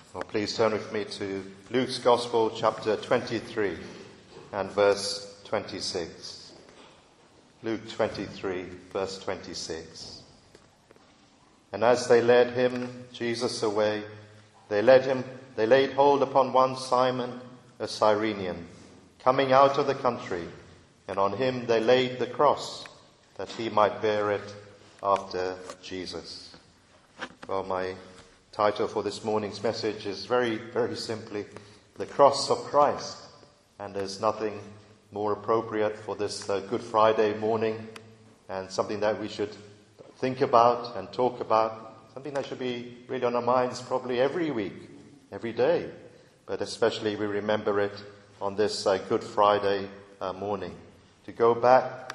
Well, please turn with me to Luke's Gospel, chapter 23 and verse 26. Luke 23, verse 26. And as they led him, Jesus, away, they laid hold upon one Simon, a Cyrenian, coming out of the country, and on him they laid the cross, that he might bear it after Jesus. Well, my title for this morning's message is very, very simply, The Cross of Christ. And there's nothing more appropriate for this Good Friday morning, and something that we should think about and talk about, something that should be really on our minds probably every week, every day, but especially we remember it on this Good Friday morning. To go back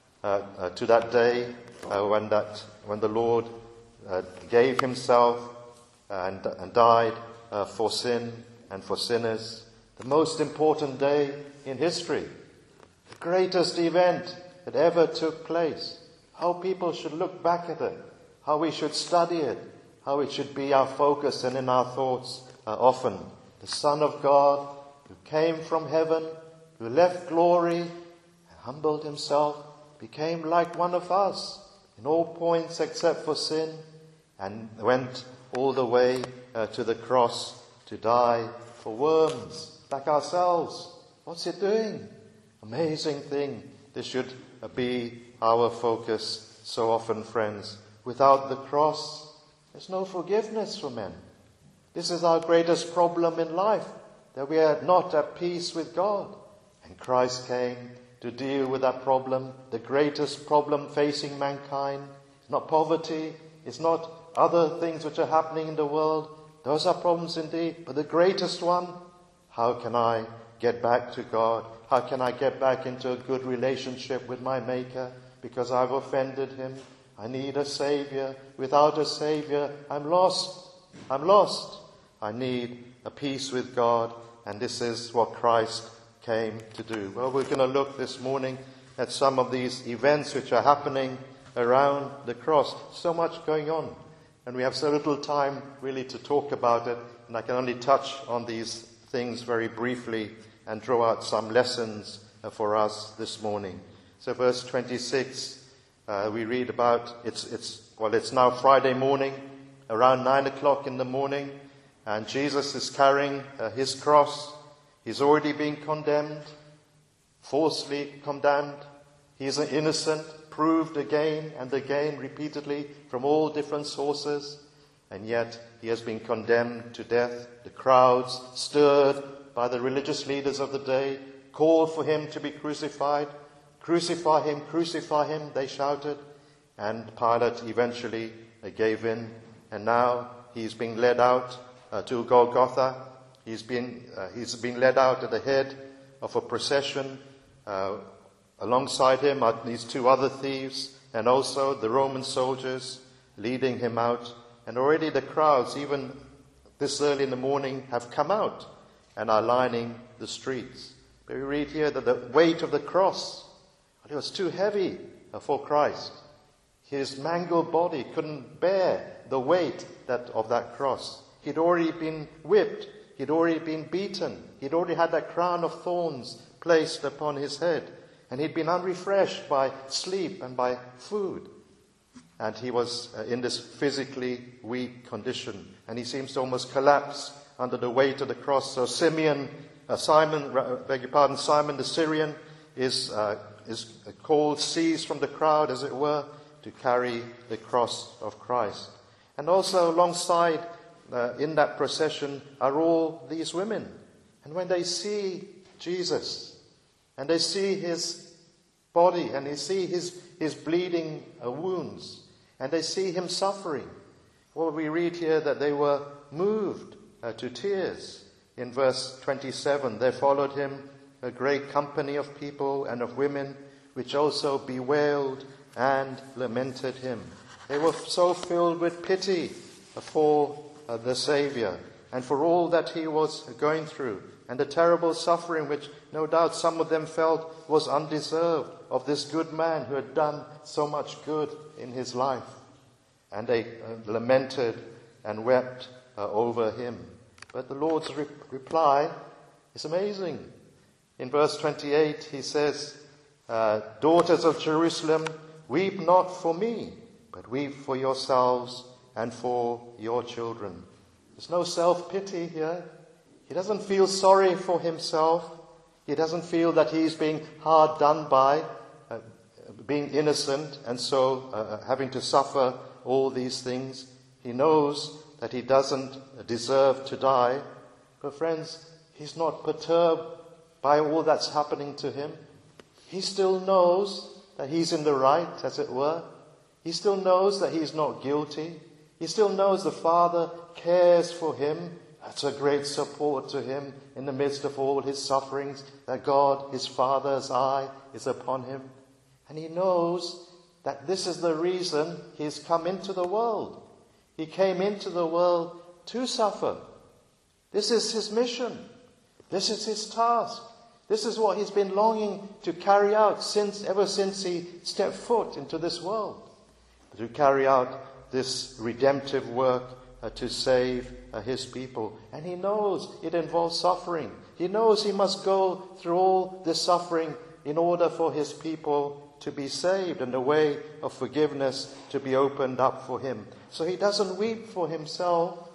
to that day when the Lord gave himself and died for sin and for sinners. The most important day in history. The greatest event that ever took place. How people should look back at it. How we should study it. How it should be our focus and in our thoughts often. The Son of God who came from heaven, who left glory and humbled himself, became like one of us in all points except for sin, and went all the way to the cross to die for worms like ourselves. What's it doing? Amazing thing. This should be our focus so often, friends. Without the cross, there's no forgiveness for men. This is our greatest problem in life, that we are not at peace with God. And Christ came to deal with that problem, the greatest problem facing mankind. It's not poverty, it's not other things which are happening in the world. Those are problems indeed, but the greatest one, how can I get back to God? How can I get back into a good relationship with my Maker? Because I've offended him. I need a Saviour. Without a Saviour, I'm lost. I'm lost. I need a peace with God, and this is what Christ came to do. Well, we're going to look this morning at some of these events which are happening around the cross. So much going on, and we have so little time really to talk about it, and I can only touch on these things very briefly and draw out some lessons for us this morning. So verse 26, we read about, it's now Friday morning, around 9 o'clock in the morning, and Jesus is carrying his cross. He's already been condemned, falsely condemned. He is innocent, proved again and again repeatedly from all different sources, and yet he has been condemned to death. The crowds, stirred by the religious leaders of the day, called for him to be crucified. Crucify him, they shouted, and Pilate eventually gave in, and now he's being led out to Golgotha. He's been led out at the head of a procession. Alongside him are these two other thieves, and also the Roman soldiers leading him out. And already the crowds, even this early in the morning, have come out and are lining the streets. But we read here that the weight of the cross, it was too heavy for Christ. His mangled body couldn't bear the weight of that cross. He'd already been whipped. He'd already been beaten. He'd already had that crown of thorns placed upon his head. And he'd been unrefreshed by sleep and by food. And he was in this physically weak condition. And he seems to almost collapse under the weight of the cross. So Simon the Syrian is called, seized from the crowd, as it were, to carry the cross of Christ. And also alongside, in that procession, are all these women. And when they see Jesus, and they see his body, and they see his bleeding wounds, and they see him suffering, well, we read here that they were moved to tears. In verse 27, there followed him a great company of people and of women, which also bewailed and lamented him. They were so filled with pity for the Saviour and for all that he was going through, and the terrible suffering which no doubt some of them felt was undeserved of this good man who had done so much good in his life. And they lamented and wept over him. But the Lord's reply is amazing. In verse 28 he says, daughters of Jerusalem, weep not for me, but weep for yourselves and for your children. There's no self-pity here. He doesn't feel sorry for himself. He doesn't feel that he's being hard done by, being innocent, and so having to suffer all these things. He knows that he doesn't deserve to die. But friends, he's not perturbed by all that's happening to him. He still knows that he's in the right, as it were. He still knows that he's not guilty. He still knows the Father cares for him. That's a great support to him in the midst of all his sufferings, that God, his Father's eye, is upon him. And he knows that this is the reason he's come into the world. He came into the world to suffer. This is his mission. This is his task. This is what he's been longing to carry out ever since he stepped foot into this world. To carry out this redemptive work to save his people. And he knows it involves suffering. He knows he must go through all this suffering in order for his people to be saved and the way of forgiveness to be opened up for him. So he doesn't weep for himself.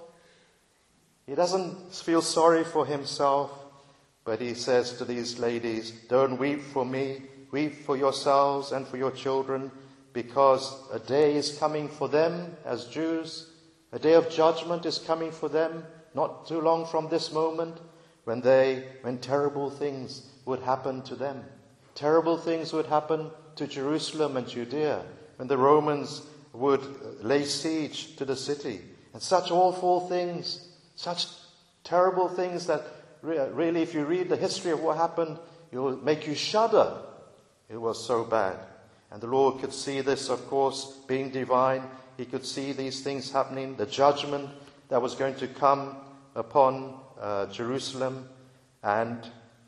He doesn't feel sorry for himself. But he says to these ladies, don't weep for me, weep for yourselves and for your children, because a day is coming for them as Jews. A day of judgment is coming for them, not too long from this moment, when terrible things would happen to them. Terrible things would happen to Jerusalem and Judea, when the Romans would lay siege to the city. And such awful things, such terrible things that really, if you read the history of what happened, it will make you shudder. It was so bad. And the Lord could see this, of course, being divine. He could see these things happening, the judgment that was going to come upon Jerusalem. And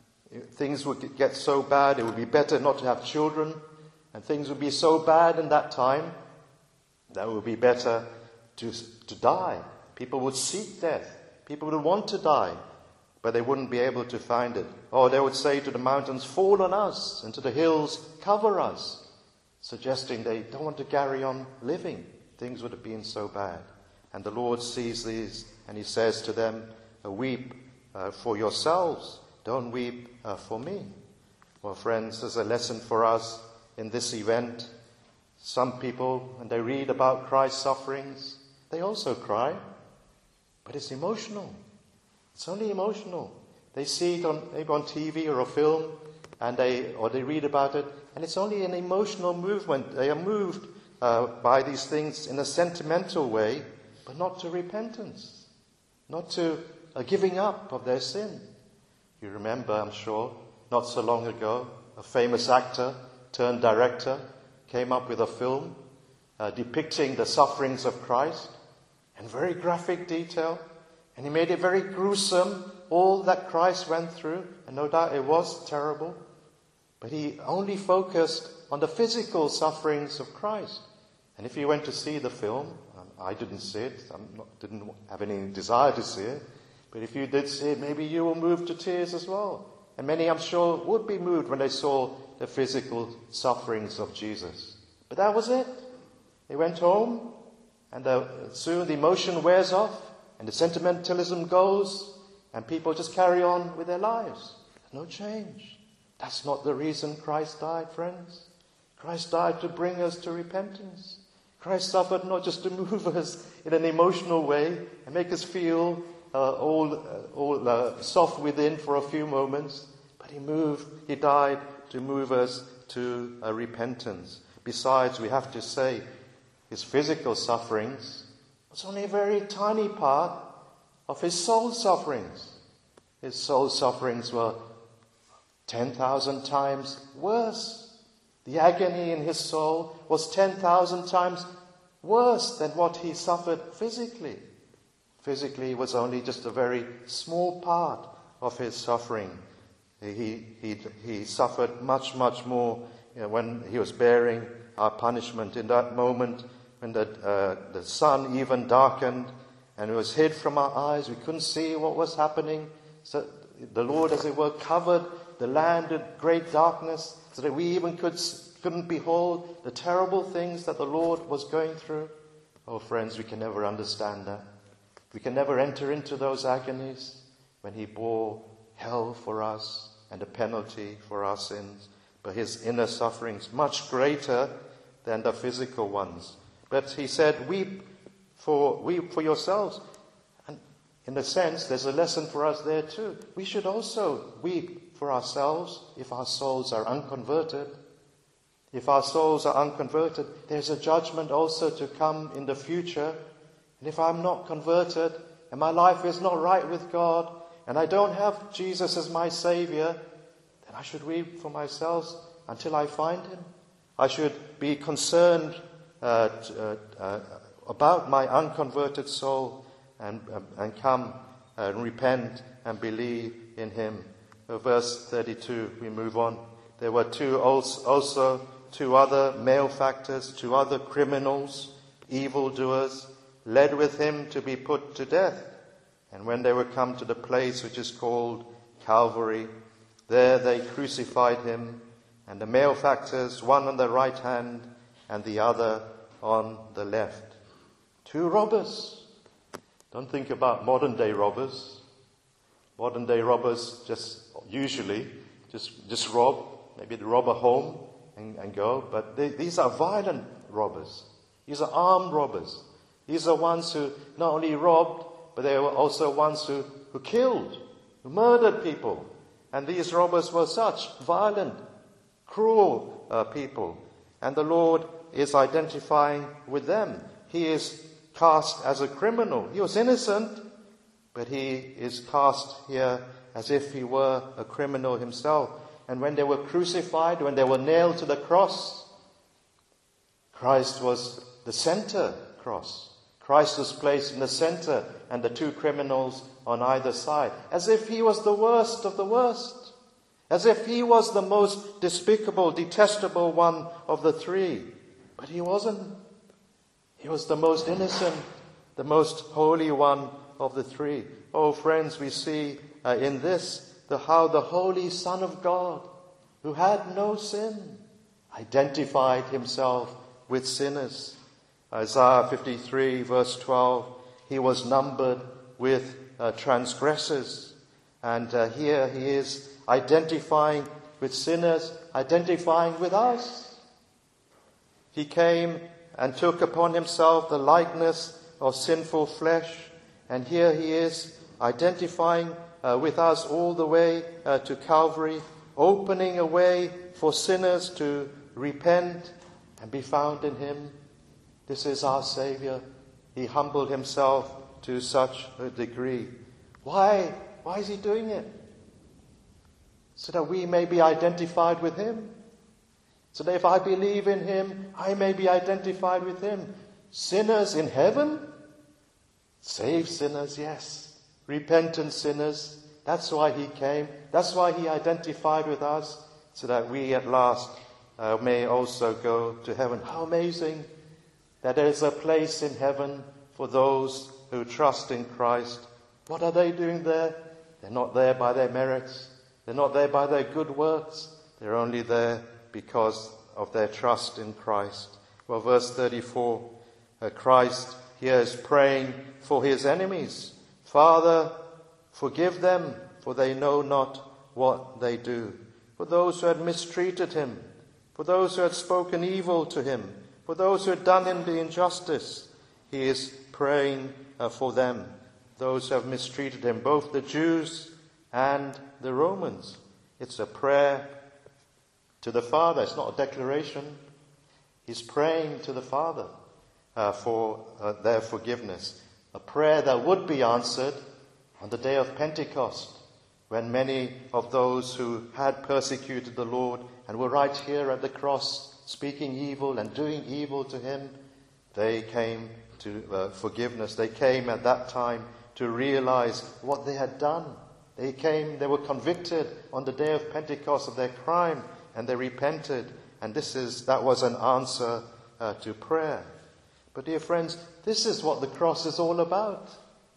things would get so bad, it would be better not to have children. And things would be so bad in that time that it would be better to die. People would seek death. People would want to die, but they wouldn't be able to find it. Or they would say to the mountains, fall on us, and to the hills, cover us, suggesting they don't want to carry on living. Things would have been so bad. And the Lord sees these, and he says to them, weep for yourselves, don't weep for me. Well, friends, there's a lesson for us in this event. Some people, when they read about Christ's sufferings, they also cry, but it's emotional. It's only emotional. They see it maybe on TV or a film, and they read about it, and it's only an emotional movement. They are moved by these things in a sentimental way, but not to repentance, not to a giving up of their sin. You remember, I'm sure, not so long ago, a famous actor turned director came up with a film depicting the sufferings of Christ in very graphic detail. And he made it very gruesome, all that Christ went through. And no doubt it was terrible. But he only focused on the physical sufferings of Christ. And if you went to see the film, I didn't see it, didn't have any desire to see it. But if you did see it, maybe you were moved to tears as well. And many, I'm sure, would be moved when they saw the physical sufferings of Jesus. But that was it. They went home, and soon the emotion wears off, and the sentimentalism goes, and people just carry on with their lives. There's no change. That's not the reason Christ died, friends. Christ died to bring us to repentance. Christ suffered not just to move us in an emotional way and make us feel all soft within for a few moments, but he died to move us to repentance. Besides, we have to say, his physical sufferings was only a very tiny part of his soul sufferings. His soul sufferings were 10,000 times worse. The agony in his soul was 10,000 times worse than what he suffered physically. Physically, it was only just a very small part of his suffering. He suffered much, much more when he was bearing our punishment. In that moment, when the sun even darkened and it was hid from our eyes. We couldn't see what was happening. So the Lord, as it were, covered the land with great darkness so that we even couldn't behold the terrible things that the Lord was going through. Oh, friends, we can never understand that. We can never enter into those agonies when he bore hell for us and a penalty for our sins. But his inner sufferings much greater than the physical ones. But he said, weep for yourselves. And in a sense, there's a lesson for us there too. We should also weep for ourselves if our souls are unconverted. If our souls are unconverted, there's a judgment also to come in the future. And if I'm not converted and my life is not right with God and I don't have Jesus as my Saviour, then I should weep for myself until I find him. I should be concerned about my unconverted soul and come and repent and believe in him. Verse 32, we move on. There were also two other malefactors, 2 other criminals, evildoers, led with him to be put to death. And when they were come to the place which is called Calvary, there they crucified him, and the malefactors, one on the right hand and the other on the left. 2 robbers. Don't think about modern day robbers. Modern day robbers usually rob. Maybe they rob a home and go. But these are violent robbers. These are armed robbers. These are ones who not only robbed, but they were also ones who killed, who murdered people. And these robbers were such violent, cruel people. And the Lord is identifying with them. He is cast as a criminal. He was innocent, but he is cast here as if he were a criminal himself. And when they were crucified, when they were nailed to the cross, Christ was the center cross. Christ was placed in the center and the 2 criminals on either side, as if he was the worst of the worst, as if he was the most despicable, detestable one of the 3. But he wasn't. He was the most innocent, the most holy one of the 3. Oh, friends, we see in this how the Holy Son of God, who had no sin, identified himself with sinners. Isaiah 53 verse 12, he was numbered with transgressors. And here he is identifying with sinners, identifying with us. He came and took upon himself the likeness of sinful flesh. And here he is identifying with us all the way to Calvary, opening a way for sinners to repent and be found in him. This is our Saviour. He humbled himself to such a degree. Why? Why is he doing it? So that we may be identified with him. So that if I believe in him, I may be identified with him. Sinners in heaven? Saved sinners, yes. Repentant sinners. That's why he came. That's why he identified with us. So that we at last may also go to heaven. How amazing that there is a place in heaven for those who trust in Christ. What are they doing there? They're not there by their merits. They're not there by their good works. They're only there because of their trust in Christ. Well, verse 34, Christ here is praying for his enemies. Father, forgive them, for they know not what they do. For those who had mistreated him, for those who had spoken evil to him, for those who had done him the injustice, he is praying for them, those who have mistreated him, both the Jews and the Romans. It's a prayer to the Father. It's not a declaration. He's praying to the Father for their forgiveness. A prayer that would be answered on the day of Pentecost, when many of those who had persecuted the Lord and were right here at the cross speaking evil and doing evil to him, they came to forgiveness. They came at that time to realize what they had done. They were convicted on the day of Pentecost of their crime, and they repented. And that was an answer to prayer. But dear friends, this is what the cross is all about.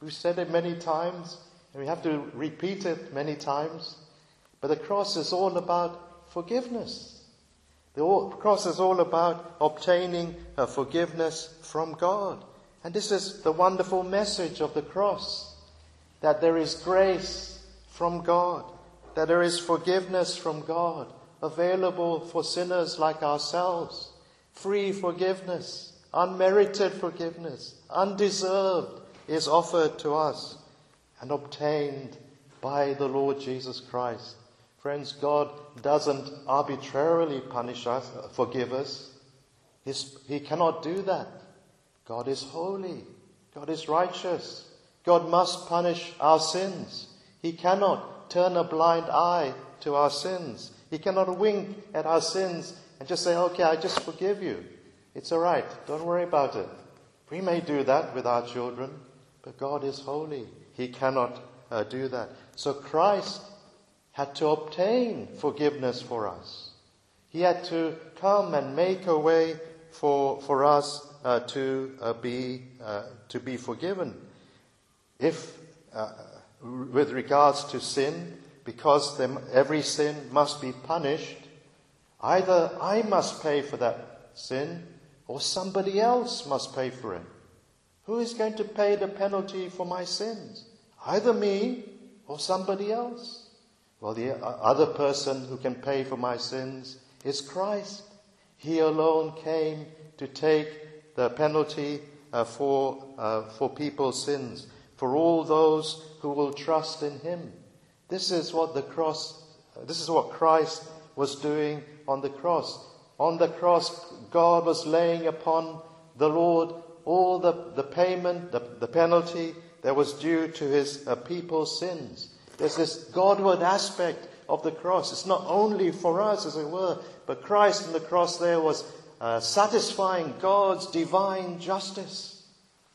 We've said it many times, and we have to repeat it many times. But the cross is all about forgiveness. The cross is all about obtaining forgiveness from God. And this is the wonderful message of the cross, that there is grace from God, that there is forgiveness from God, available for sinners like ourselves. Free forgiveness, unmerited forgiveness, undeserved, is offered to us and obtained by the Lord Jesus Christ. Friends, God doesn't arbitrarily punish us, forgive us. He cannot do that. God is holy. God is righteous. God must punish our sins. He cannot turn a blind eye to our sins. He cannot wink at our sins and just say, okay, I just forgive you. It's all right. Don't worry about it. We may do that with our children, but God is holy. He cannot do that. So Christ had to obtain forgiveness for us. He had to come and make a way for us to be forgiven. If, with regards to sin, because every sin must be punished, either I must pay for that sin or somebody else must pay for it. Who is going to pay the penalty for my sins? Either me or somebody else. Well, the other person who can pay for my sins is Christ. He alone came to take the penalty for people's sins, for all those who will trust in him. This is what Christ was doing on the cross. On the cross, God was laying upon the Lord all the payment, the penalty that was due to his people's sins. There's this Godward aspect of the cross. It's not only for us, as it were, but Christ on the cross there was satisfying God's divine justice,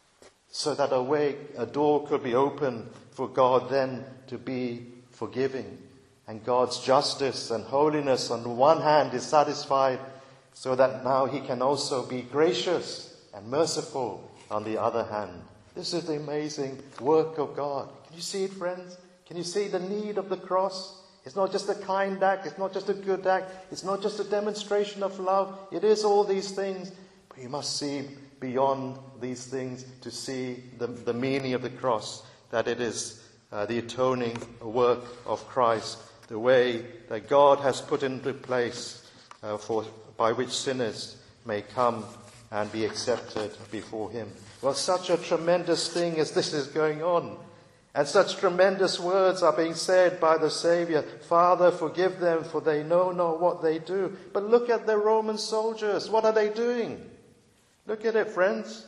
so that a door could be opened for God then to be forgiving. And God's justice and holiness on the one hand is satisfied, so that now he can also be gracious and merciful on the other hand. This is the amazing work of God. Can you see it, friends? Can you see the need of the cross? It's not just a kind act. It's not just a good act. It's not just a demonstration of love. It is all these things. But you must see beyond these things to see the meaning of the cross, that it is the atoning work of Christ, the way that God has put into place by which sinners may come and be accepted before him. Well, such a tremendous thing as this is going on, and such tremendous words are being said by the Saviour. Father, forgive them, for they know not what they do. But look at the Roman soldiers. What are they doing? Look at it, friends.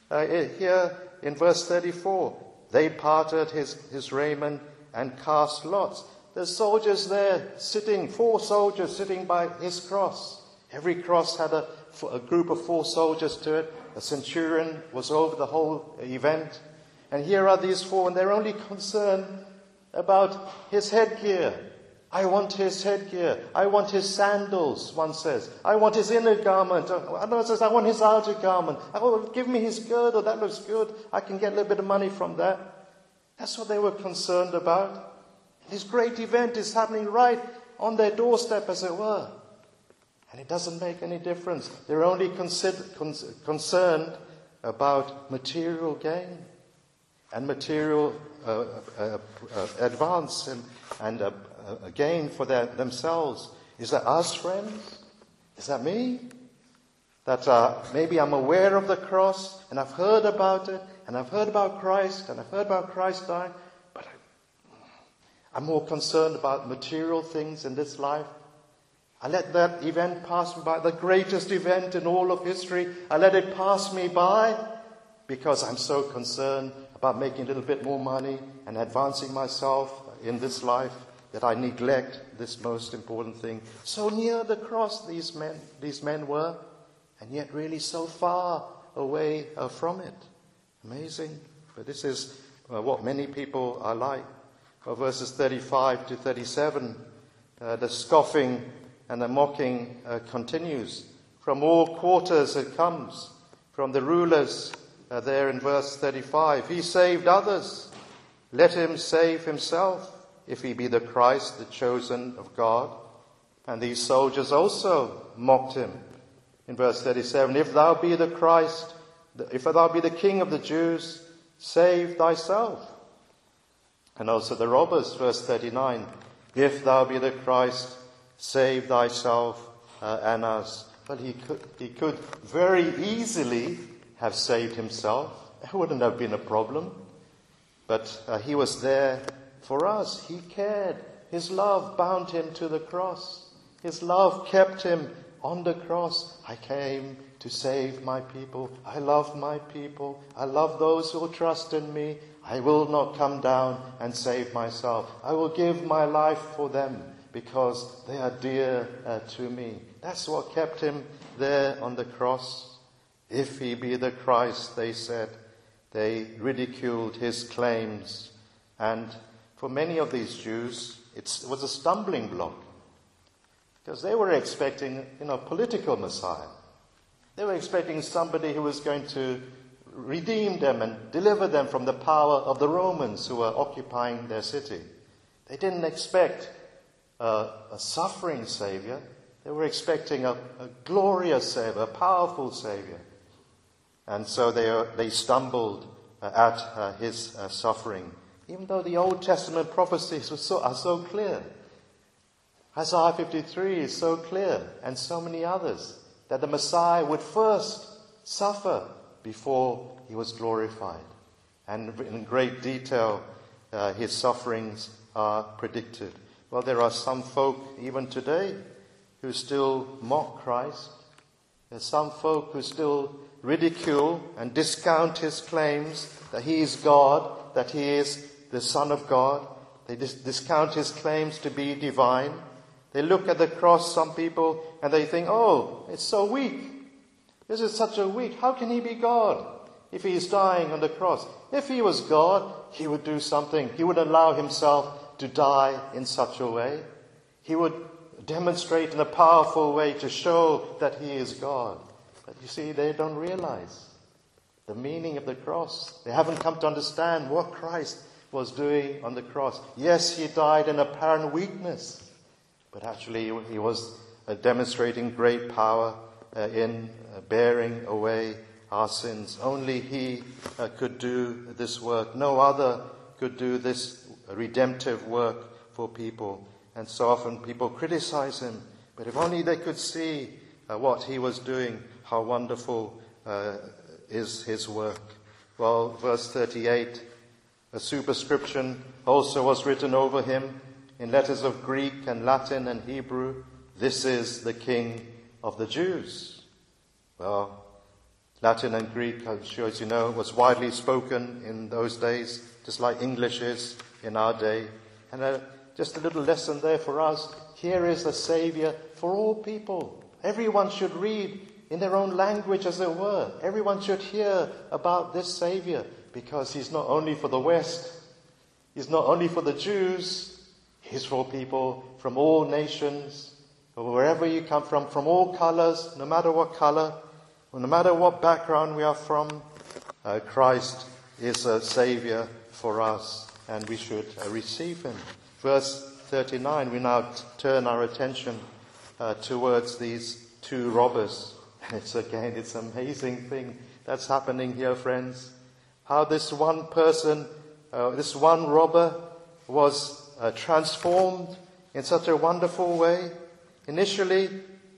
Here in verse 34, they parted his raiment and cast lots. There's soldiers there sitting, 4 soldiers sitting by his cross. Every cross had a group of 4 soldiers to it. A centurion was over the whole event. And here are these 4, and they're only concerned about his headgear. I want his headgear. I want his sandals, one says. I want his inner garment. Another says, I want his outer garment. Oh, give me his girdle. That looks good. I can get a little bit of money from that. That's what they were concerned about. This great event is happening right on their doorstep, as it were. And it doesn't make any difference. They're only concerned about material gain and material advance and gain for themselves. Is that us, friends? Is that me? That maybe I'm aware of the cross and I've heard about it and I've heard about Christ and I've heard about Christ dying, but I'm more concerned about material things in this life. I let that event pass me by, the greatest event in all of history. I let it pass me by because I'm so concerned about making a little bit more money and advancing myself in this life that I neglect this most important thing. So near the cross these men were, and yet really so far away from it. Amazing. But this is what many people are like. Verses 35 to 37, the scoffing and the mocking continues. From all quarters it comes, from the rulers, there in verse 35. He saved others. Let him save himself, if he be the Christ, the chosen of God. And these soldiers also mocked him. In verse 37, if thou be the Christ, if thou be the King of the Jews, save thyself. And also the robbers, verse 39, if thou be the Christ, save thyself and us. But he could very easily have saved himself. It wouldn't have been a problem. But he was there for us. He cared. His love bound him to the cross. His love kept him on the cross. I came to save my people. I love my people. I love those who will trust in me. I will not come down and save myself. I will give my life for them because they are dear to me. That's what kept him there on the cross. If he be the Christ, they said. They ridiculed his claims. And for many of these Jews, it was a stumbling block. Because they were expecting, political Messiah. They were expecting somebody who was going to redeem them and deliver them from the power of the Romans who were occupying their city. They didn't expect a suffering Savior. They were expecting a glorious Savior, a powerful Savior. And so they stumbled at his suffering, even though the Old Testament prophecies are so clear. Isaiah 53 is so clear, and so many others, that the Messiah would first suffer before he was glorified. And in great detail, his sufferings are predicted. Well, there are some folk, even today, who still mock Christ. There's some folk who still ridicule and discount his claims that he is God, that he is the Son of God. They discount his claims to be divine. They look at the cross, some people, and they think, oh, it's so weak. This is such a weak. How can he be God if he is dying on the cross? If he was God, he would do something. He would allow himself to die in such a way. He would demonstrate in a powerful way to show that he is God. But you see, they don't realize the meaning of the cross. They haven't come to understand what Christ was doing on the cross. Yes, he died in apparent weakness. But actually, he was demonstrating great power in bearing away our sins. Only he could do this work. No other could do this redemptive work for people. And so often people criticize him. But if only they could see what he was doing, how wonderful is his work. Well, verse 38, a superscription also was written over him in letters of Greek and Latin and Hebrew, this is the King of the Jews. Well, Latin and Greek, I'm sure as you know, was widely spoken in those days, just like English is in our day. And just a little lesson there for us. Here is a Saviour for all people. Everyone should read in their own language, as it were. Everyone should hear about this Saviour, because he's not only for the West, he's not only for the Jews, he's for people from all nations, wherever you come from all colours, no matter what colour, or no matter what background we are from. Christ is a Saviour for us, and we should receive him. Verse 39, we now turn our attention towards these two robbers. It's an amazing thing that's happening here, friends. How this one person, this one robber was transformed in such a wonderful way. Initially,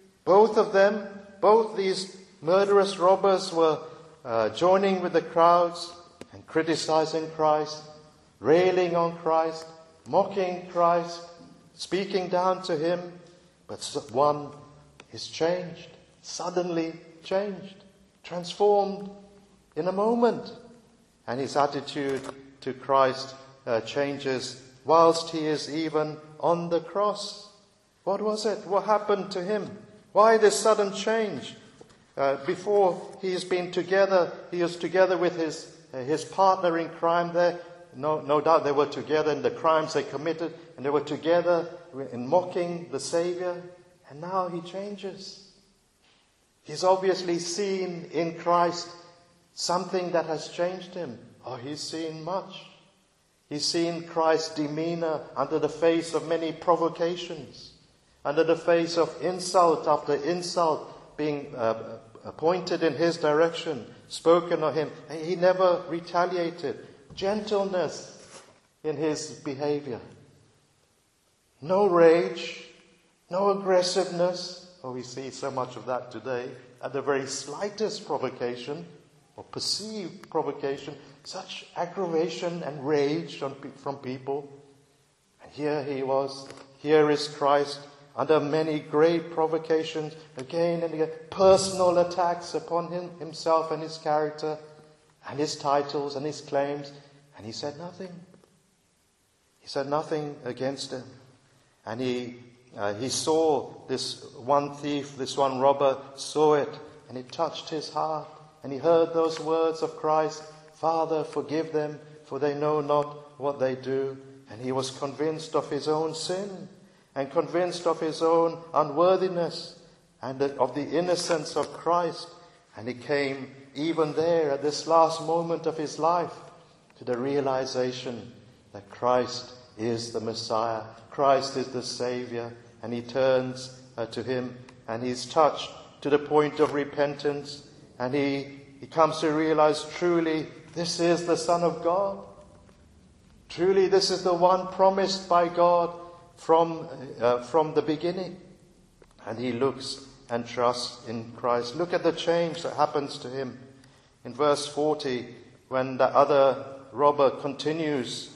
both these murderous robbers were joining with the crowds and criticizing Christ, railing on Christ, mocking Christ, speaking down to him. But one is changed, suddenly changed, transformed in a moment. And his attitude to Christ changes whilst he is even on the cross. What was it? What happened to him? Why this sudden change? Before he was together with his partner in crime there. No doubt they were together in the crimes they committed, and they were together in mocking the Saviour. And now he changes. He's obviously seen in Christ Something that has changed him. Oh, he's seen much. He's seen Christ's demeanor under the face of many provocations, under the face of insult after insult being pointed in his direction, spoken of him. He never retaliated. Gentleness in his behavior. No rage, no aggressiveness. Oh, we see so much of that today. At the very slightest provocation, or perceived provocation, such aggravation and rage from people. And here he was, here is Christ, under many great provocations, again and again, personal attacks upon himself and his character, and his titles and his claims, and he said nothing. He said nothing against him. And he saw this one thief, this one robber, saw it, and it touched his heart. And he heard those words of Christ, Father, forgive them, for they know not what they do. And he was convinced of his own sin, and convinced of his own unworthiness, and of the innocence of Christ. And he came, even there, at this last moment of his life, to the realization that Christ is the Messiah, Christ is the Savior. And he turns to him, and he's touched to the point of repentance. And he comes to realize, truly, this is the Son of God. Truly, this is the one promised by God from the beginning. And he looks and trusts in Christ. Look at the change that happens to him. In verse 40, when the other robber continues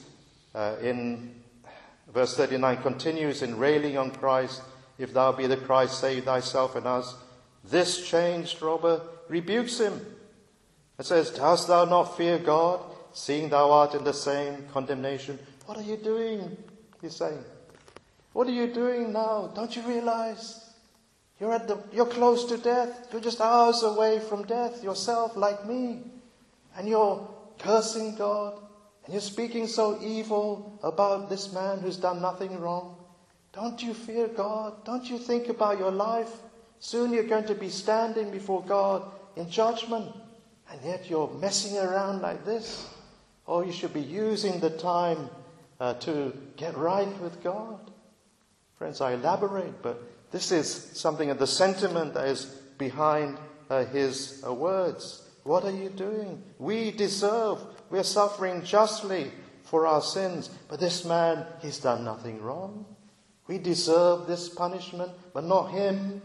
in verse 39, continues in railing on Christ, if thou be the Christ, save thyself and us. This changed robber rebukes him. It says, dost thou not fear God, seeing thou art in the same condemnation? What are you doing? He's saying. What are you doing now? Don't you realize you're close to death? You're just hours away from death yourself, like me. And you're cursing God. And you're speaking so evil about this man who's done nothing wrong. Don't you fear God? Don't you think about your life? Soon you're going to be standing before God in judgment. And yet you're messing around like this. Oh, you should be using the time to get right with God. Friends, I elaborate, but this is something of the sentiment that is behind his words. What are you doing? We are suffering justly for our sins. But this man, he's done nothing wrong. We deserve this punishment, but not him.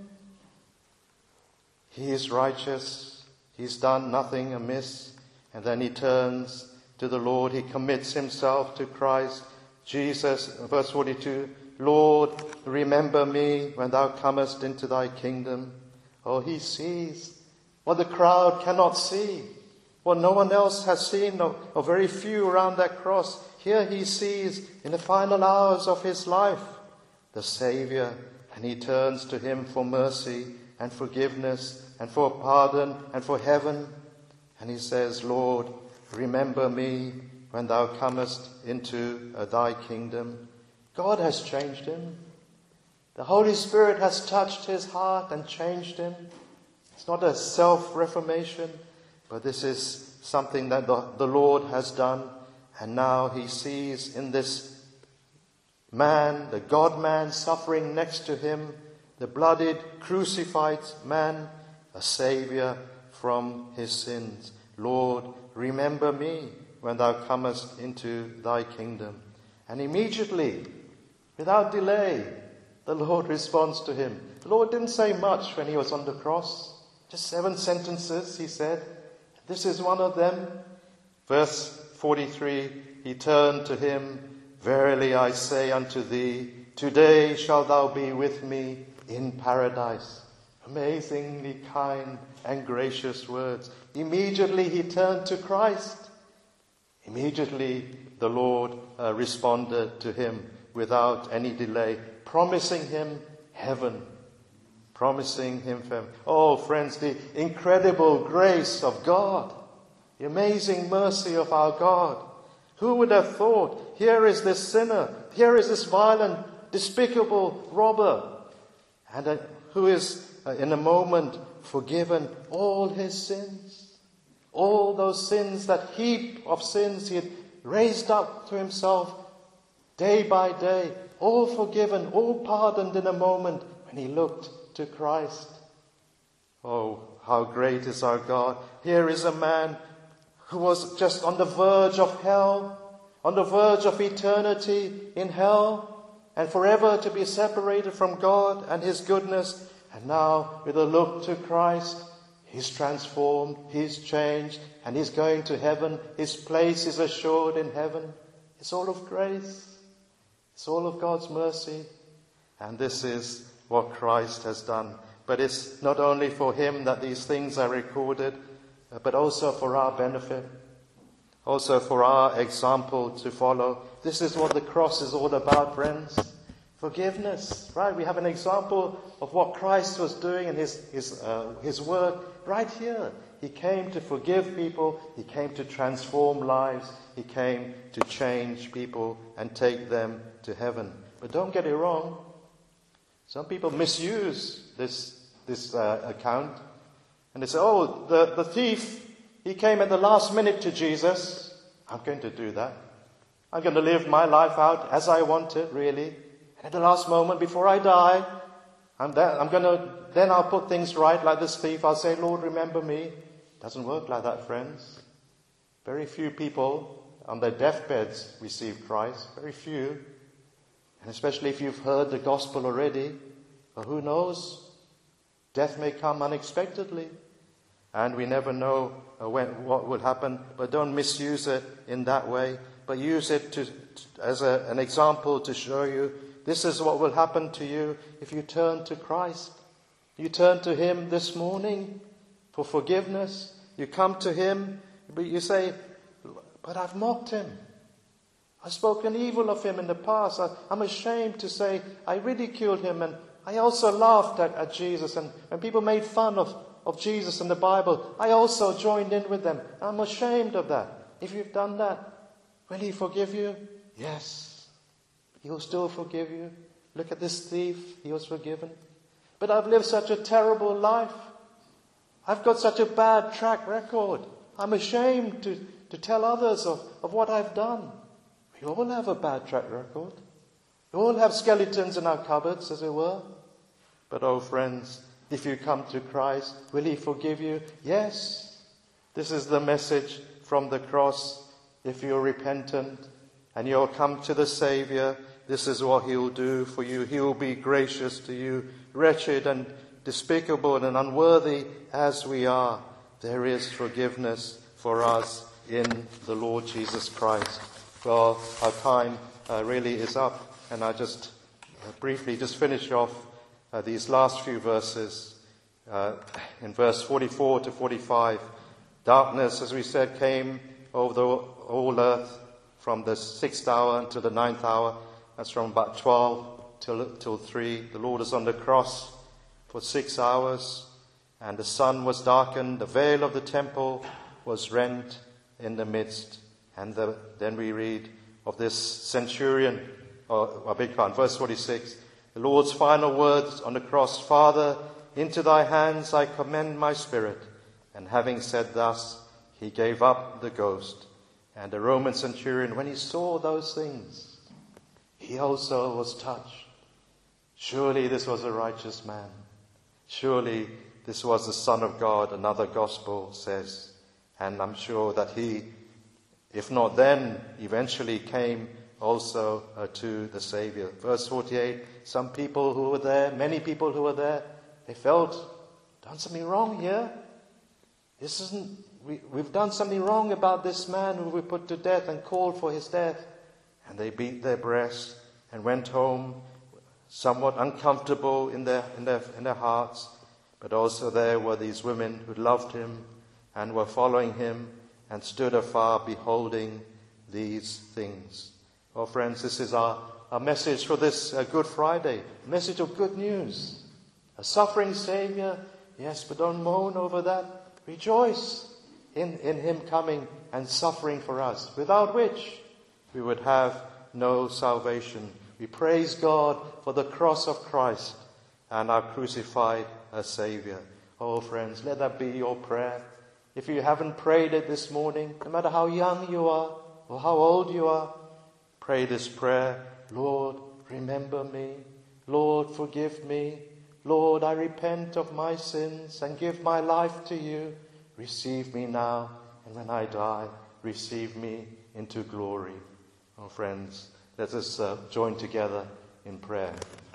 He is righteous. He's done nothing amiss. And then he turns to the Lord. He commits himself to Christ. Jesus, verse 42, Lord, remember me when thou comest into thy kingdom. Oh, he sees what the crowd cannot see, what no one else has seen, or very few around that cross. Here he sees, in the final hours of his life, the Saviour, and he turns to him for mercy and forgiveness and for pardon and for heaven. And he says, Lord, remember me when thou comest into thy kingdom. God has changed him. The Holy Spirit has touched his heart and changed him. It's not a self-reformation, but this is something that the Lord has done. And now he sees in this man, the God-man suffering next to him, the bloodied, crucified man, a Saviour from his sins. Lord, remember me when thou comest into thy kingdom. And immediately, without delay, the Lord responds to him. The Lord didn't say much when he was on the cross. Just 7 sentences, he said. This is one of them. Verse 43, he turned to him. Verily I say unto thee, today shalt thou be with me in paradise. Amazingly kind and gracious words. Immediately he turned to Christ. Immediately the Lord responded to him without any delay, promising him heaven. Promising him heaven. Oh, friends, the incredible grace of God. The amazing mercy of our God. Who would have thought, here is this sinner, here is this violent, despicable robber, and who is in a moment forgiven all his sins, All those sins, that heap of sins he had raised up to himself day by day, all forgiven, all pardoned in a moment when he looked to Christ. Oh, how great is our God. Here is a man who was just on the verge of hell, on the verge of eternity in hell, and forever to be separated from God and his goodness. And now, with a look to Christ, he's transformed, he's changed, and he's going to heaven. His place is assured in heaven. It's all of grace. It's all of God's mercy. And this is what Christ has done. But it's not only for him that these things are recorded, but also for our benefit, also for our example to follow. This is what the cross is all about, friends. Forgiveness, right? We have an example of what Christ was doing in his work right here. He came to forgive people. He came to transform lives. He came to change people and take them to heaven. But don't get it wrong. Some people misuse this account. And they say, oh, the thief, he came at the last minute to Jesus. I'm going to do that. I'm going to live my life out as I want it, really. And at the last moment, before I die, then I'll put things right like this thief. I'll say, Lord, remember me. It doesn't work like that, friends. Very few people on their deathbeds receive Christ. Very few. And especially if you've heard the gospel already. But who knows? Death may come unexpectedly. And we never know what will happen. But don't misuse it in that way. But use it as an example to show you this is what will happen to you if you turn to Christ. You turn to him this morning for forgiveness. You come to him, but you say, but I've mocked him. I've spoken evil of him in the past. I'm ashamed to say I ridiculed him, and I also laughed at Jesus. And when people made fun of Jesus in the Bible, I also joined in with them. I'm ashamed of that. If you've done that, will he forgive you? Yes. He will still forgive you. Look at this thief. He was forgiven. But I've lived such a terrible life. I've got such a bad track record. I'm ashamed to tell others of what I've done. We all have a bad track record. We all have skeletons in our cupboards, as it were. But, oh friends, if you come to Christ, will he forgive you? Yes. This is the message from the cross. If you're repentant and you'll come to the Saviour, this is what he'll do for you. He will be gracious to you. Wretched and despicable and unworthy as we are, there is forgiveness for us in the Lord Jesus Christ. Well, our time really is up, and I just briefly finish off these last few verses. In verse 44 to 45, darkness, as we said, came over the whole earth from the 6th hour until the 9th hour. That's from about 12 till 3. The Lord is on the cross for 6 hours, and the sun was darkened. The veil of the temple was rent in the midst. And then we read of this centurion, verse 46, the Lord's final words on the cross, Father, into thy hands I commend my spirit. And having said thus, he gave up the ghost. And the Roman centurion, when he saw those things, he also was touched. Surely this was a righteous man. Surely this was the Son of God, another gospel says. And I'm sure that he, if not then, eventually came also to the Saviour. Verse 48, some people who were there, many people who were there, they felt, done something wrong here. We've done something wrong about this man who we put to death and called for his death. And they beat their breasts and went home somewhat uncomfortable in their hearts. But also there were these women who loved him and were following him and stood afar beholding these things. Oh friends, this is our message for this Good Friday, a message of good news. A suffering Saviour, yes, but don't moan over that. Rejoice in him coming and suffering for us, without which we would have no salvation. We praise God for the cross of Christ and our crucified Saviour. Oh friends, let that be your prayer. If you haven't prayed it this morning, no matter how young you are or how old you are, pray this prayer. Lord, remember me. Lord, forgive me. Lord, I repent of my sins and give my life to you. Receive me now, and when I die, receive me into glory. Oh, friends, let us join together in prayer.